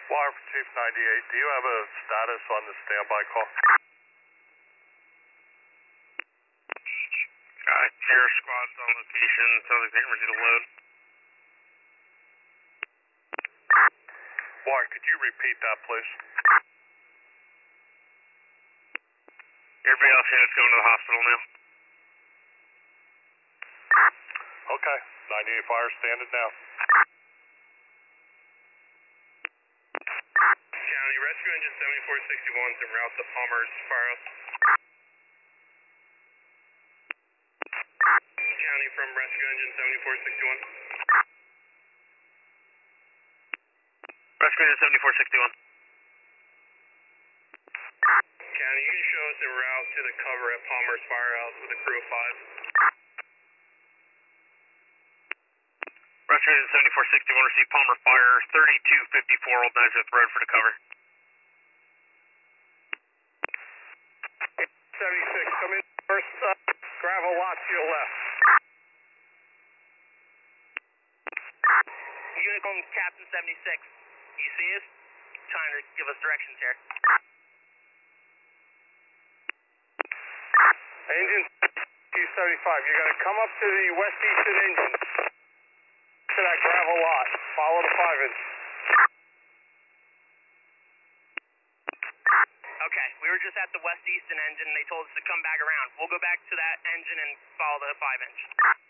Wire for Chief 98, do you have a status on the standby call? Sierra squad's on location, sounds like they're getting ready to load. Wire, could you repeat that, please? Everybody else here is going to the hospital now. Okay, 98 Fire standing down. County, rescue engine 7461 is en route to Palmer's firehouse. County from rescue engine 7461. Rescue engine 7461. County, you can show us en route to the cover at Palmer's firehouse with a crew of 5. Rescue engine 7461, receive Palmer fire, 3254 Old Nazareth Road for the cover. 76, come in first, gravel lot to your left. Unicorn Captain 76, you see us? Trying to give us directions here. Engine 275, you're going to come up to the west eastern engine, to that gravel lot, follow the 5-inch. Okay, we were just at the west eastern engine and they told us to come back around. We'll go back to that engine and follow the 5-inch.